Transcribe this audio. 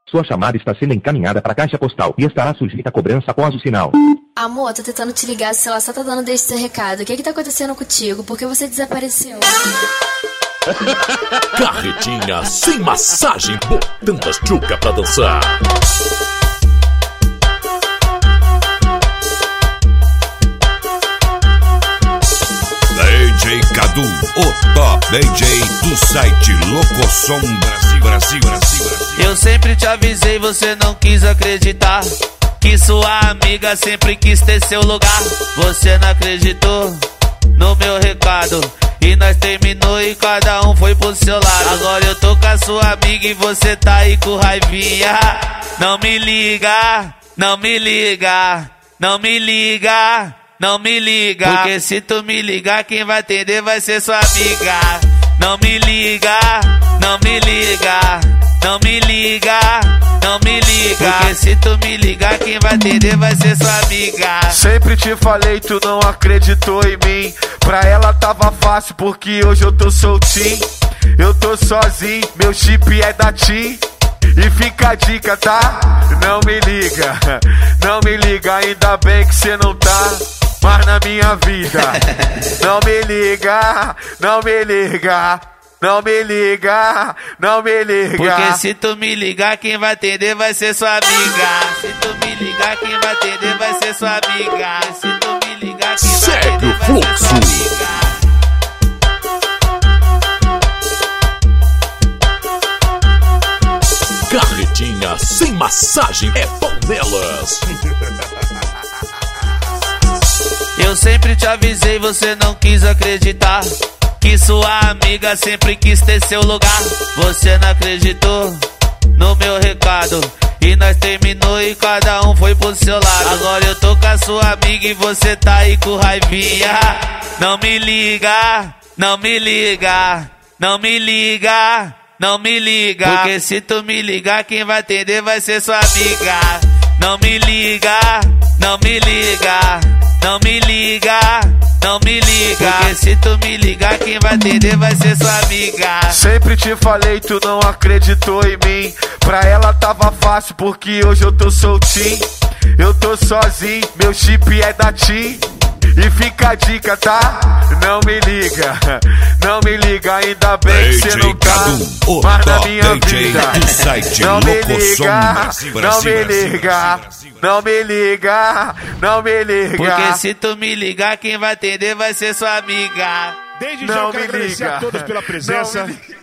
Sua chamada está sendo encaminhada para a caixa postal e estará sujeita a cobrança após o sinal. Amor, tô tentando te ligar, se ela só tá dando desse seu recado. O que tá acontecendo contigo? Por que você desapareceu? Carretinha sem massagem, botando as tchuca pra dançar. DJ Cadu, o top DJ do site Locosom Brasil. Eu sempre te avisei, você não quis acreditar, que sua amiga sempre quis ter seu lugar. Você não acreditou no meu recado e nós terminou e cada um foi pro seu lado. Agora eu tô com a sua amiga e você tá aí com raivinha. Não me liga, não me liga, não me liga, não me liga, porque se tu me ligar quem vai atender vai ser sua amiga. Não me liga, não me liga, não me liga, não me liga, porque se tu me ligar quem vai atender vai ser sua amiga. Sempre te falei, tu não acreditou em mim. Pra ela tava fácil porque hoje eu tô soltinho. Eu tô sozinho, meu chip é da TIM. E fica a dica, tá? Não me liga, não me liga, ainda bem que cê não tá mais na minha vida. Não me liga, não me liga, não me liga, não me liga, porque se tu me ligar quem vai atender vai ser sua amiga. Se tu me ligar quem vai atender vai ser sua amiga. Se tu me ligar quem vai atender vai ser sua amiga. Carretinha sem massagem é bom nelas. Eu sempre te avisei, você não quis acreditar, que sua amiga sempre quis ter seu lugar. Você não acreditou no meu recado e nós terminou e cada um foi pro seu lado. Agora eu tô com a sua amiga e você tá aí com raivinha. Não me liga, não me liga, não me liga, não me liga, porque se tu me ligar quem vai atender vai ser sua amiga. Não me liga, não me liga, não me liga, não me liga, porque se tu me ligar quem vai atender vai ser sua amiga. Sempre te falei, tu não acreditou em mim. Pra ela tava fácil porque hoje eu tô soltinho. Eu tô sozinho, meu chip é da TIM. E fica a dica, tá? Não me liga, não me liga, ainda bem que cê não tá mais na minha vida. Não me liga, não me liga, não me liga, não me liga, porque se tu me ligar quem vai atender vai ser sua amiga. Desde já eu quero agradecer a todos pela presença.